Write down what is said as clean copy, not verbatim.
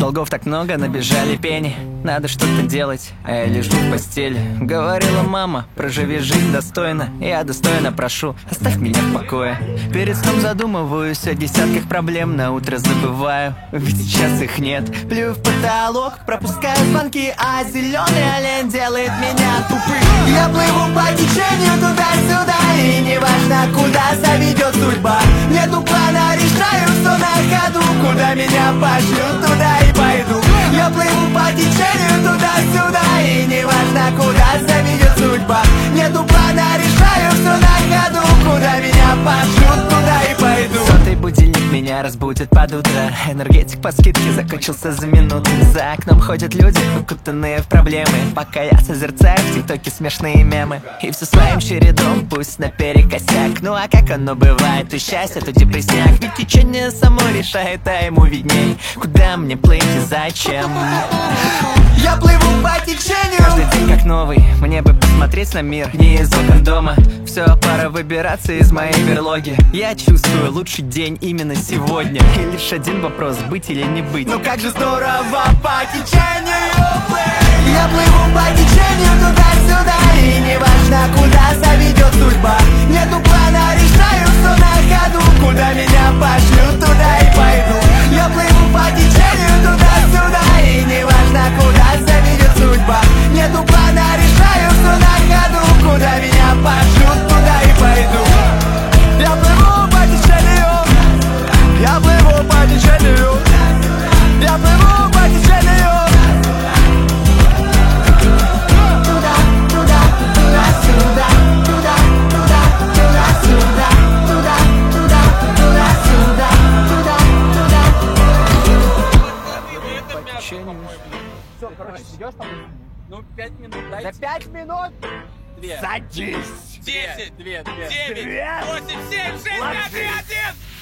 Долгов так много, набежали пени. Надо что-то делать, а я лежу в постели. Говорила мама, проживи жизнь достойно. Я достойно прошу, оставь меня в покое. Перед сном задумываюсь о десятках проблем. На утро забываю, ведь сейчас их нет. Плюю в потолок, пропускаю звонки, а зеленый олень делает меня тупым. Я плыву по течению туда-сюда, и неважно, куда заведет судьба. Нету плана, решаю все на ходу. Куда меня пошлют, туда и пойду. Я плыву по течению туда-сюда, и неважно, куда заведет судьба. Нету плана, решаю все на ходу. Куда меня пошлют, туда и пойду. Сотый будильник меня разбудит под утро. Энергетик по скидке закончился за минуту. За окном ходят люди, укутанные в проблемы. Пока я созерцаю в тиктоке смешные мемы. И все своим чередом, пусть наперекосяк. Ну а как оно бывает, то счастье, то депрессняк. Ведь течение само решает, а ему видней, куда мне плыть и зачем. Я плыву по течению. Каждый день как новый, мне бы посмотреть на мир не из окон дома. Все, пора выбираться из моей берлоги. Я чувствую лучший день именно сегодня. И лишь один вопрос, быть или не быть. Ну как же здорово по течению. Я плыву по течению туда-сюда, и неважно, куда заведет судьба. Нету плана, решаю все на ходу. Куда меня пошлют, туда и пойду. Я плыву по течению туда-сюда, и неважно, куда заведет судьба. Нету плана, решаю все на ходу. Куда меня пошлют, туда и пойду. Я плыву по течению. Я плыву по течению. Я плыву по течению. Все, короче, идешь там? Ну, 5 минут дайте. За 5 минут? 2. Садись! 10, 2, 9, 8, 7, 6, 5, 3, 1.